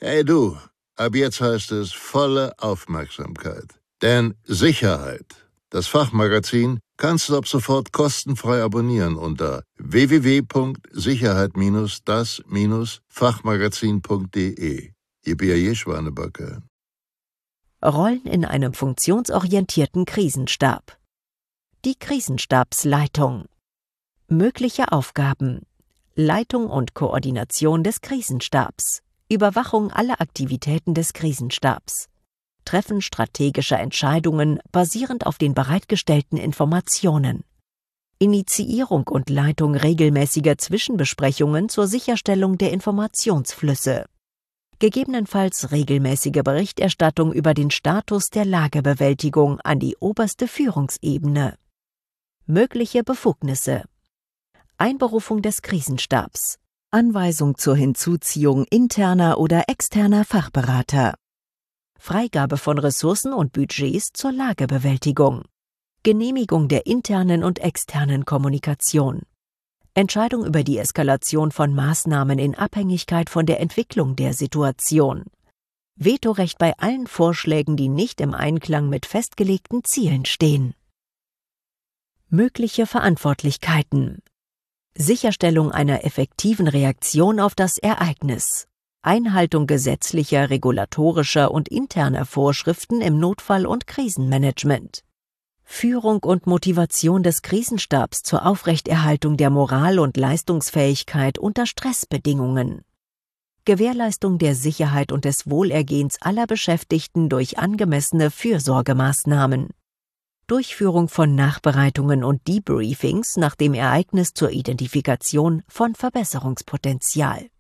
Hey du, ab jetzt heißt es volle Aufmerksamkeit. Denn Sicherheit, das Fachmagazin, kannst du ab sofort kostenfrei abonnieren unter www.sicherheit-das-fachmagazin.de. Ihr Schwanebacke. Rollen in einem funktionsorientierten Krisenstab. Die Krisenstabsleitung. Mögliche Aufgaben: Leitung und Koordination des Krisenstabs, Überwachung aller Aktivitäten des Krisenstabs, Treffen strategischer Entscheidungen basierend auf den bereitgestellten Informationen, Initiierung und Leitung regelmäßiger Zwischenbesprechungen zur Sicherstellung der Informationsflüsse, gegebenenfalls regelmäßige Berichterstattung über den Status der Lagebewältigung an die oberste Führungsebene. Mögliche Befugnisse: Einberufung des Krisenstabs, Anweisung zur Hinzuziehung interner oder externer Fachberater, Freigabe von Ressourcen und Budgets zur Lagebewältigung, Genehmigung der internen und externen Kommunikation, Entscheidung über die Eskalation von Maßnahmen in Abhängigkeit von der Entwicklung der Situation, Vetorecht bei allen Vorschlägen, die nicht im Einklang mit festgelegten Zielen stehen. Mögliche Verantwortlichkeiten: Sicherstellung einer effektiven Reaktion auf das Ereignis, Einhaltung gesetzlicher, regulatorischer und interner Vorschriften im Notfall- und Krisenmanagement, Führung und Motivation des Krisenstabs zur Aufrechterhaltung der Moral und Leistungsfähigkeit unter Stressbedingungen, Gewährleistung der Sicherheit und des Wohlergehens aller Beschäftigten durch angemessene Fürsorgemaßnahmen, Durchführung von Nachbereitungen und Debriefings nach dem Ereignis zur Identifikation von Verbesserungspotenzial.